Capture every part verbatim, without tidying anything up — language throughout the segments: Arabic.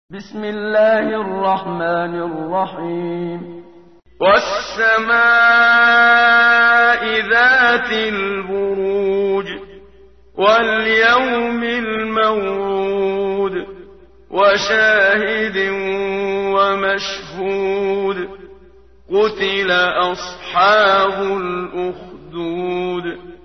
بسم الله الرحمن الرحيم والسماء ذات البروج واليوم الموعود وشاهد ومشهود قتل أصحاب الأخدود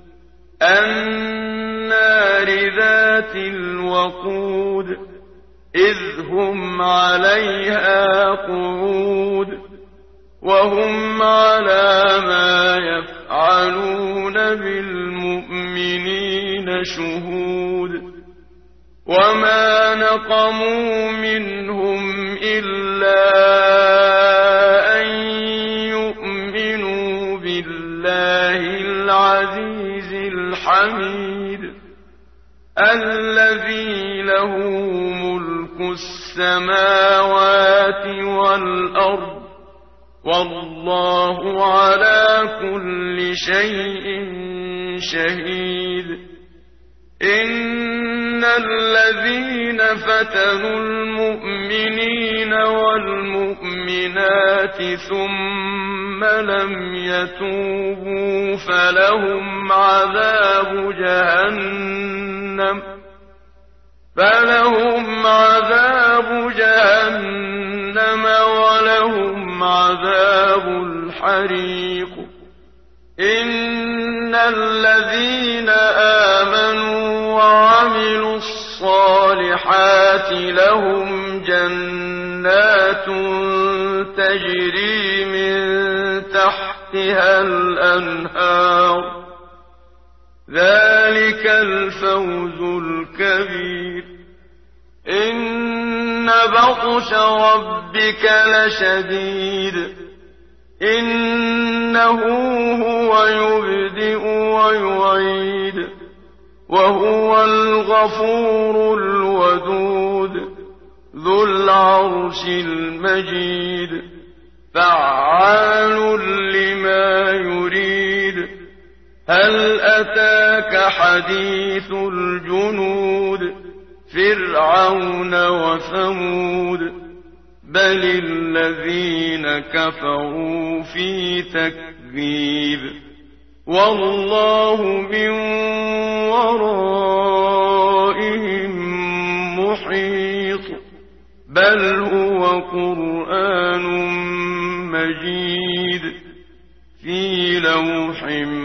النار ذات الوقود إذ هم عليها قعود وهم على ما يفعلون بالمؤمنين شهود وما نقموا منهم إلا أن يؤمنوا بالله العزيز الحميد الذي له ملك السماوات والأرض والله على كل شيء شهيد إن الذين فتنوا المؤمنين والمؤمنات ثم لم يتوبوا فلهم عذاب جهنم فلهم عذاب جهنم ولهم عذاب الحريق إن الذين آمنوا وعملوا الصالحات لهم جنات تجري من تحتها الأنهار ذلك الفوز الكبير إن بطش ربك لشديد إنه هو يبدئ ويعيد وهو الغفور الودود ذو العرش المجيد فعال لما يريد هل أتاك حديث الجنود فرعون وثمود بل الذين كفروا في تكذيب والله من ورائهم محيط بل هو قرآن مجيد في لوح